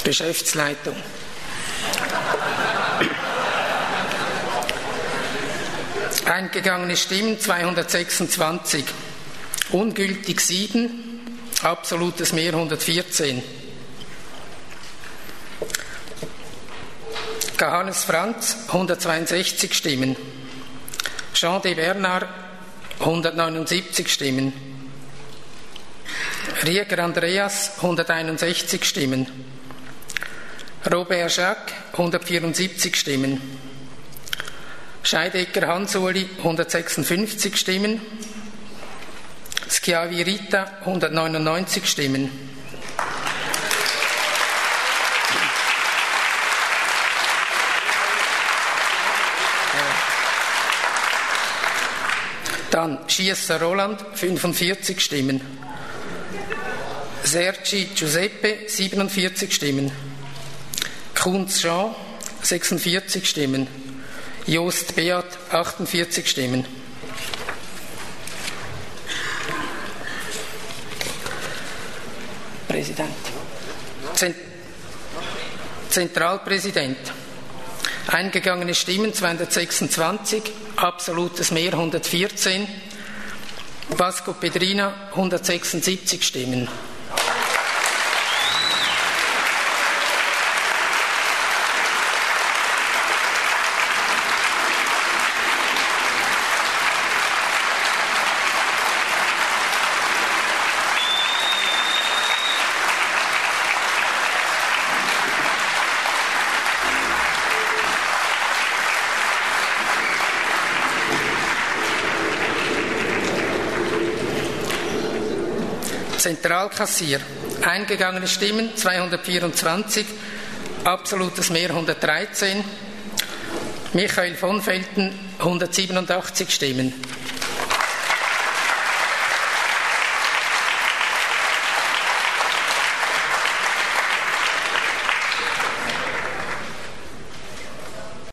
Geschäftsleitung. Eingegangene Stimmen 226, ungültig 7, absolutes Mehr 114. Johannes Franz 162 Stimmen, Jean de Bernard 179 Stimmen, Rieger Andreas 161 Stimmen, Robert Jacques 174 Stimmen, Scheidegger Hans-Uli 156 Stimmen, Schiavi Rita 199 Stimmen. Dann Schiesser Roland 45 Stimmen, Sergi Giuseppe 47 Stimmen, Kunz Jean 46 Stimmen, Jost Beat 48 Stimmen. Präsident. Zentralpräsident. Eingegangene Stimmen 226, absolutes Mehr 114, Vasco Pedrina 176 Stimmen. Zentralkassier. Eingegangene Stimmen 224, absolutes Mehr 113, Michael von Felten 187 Stimmen.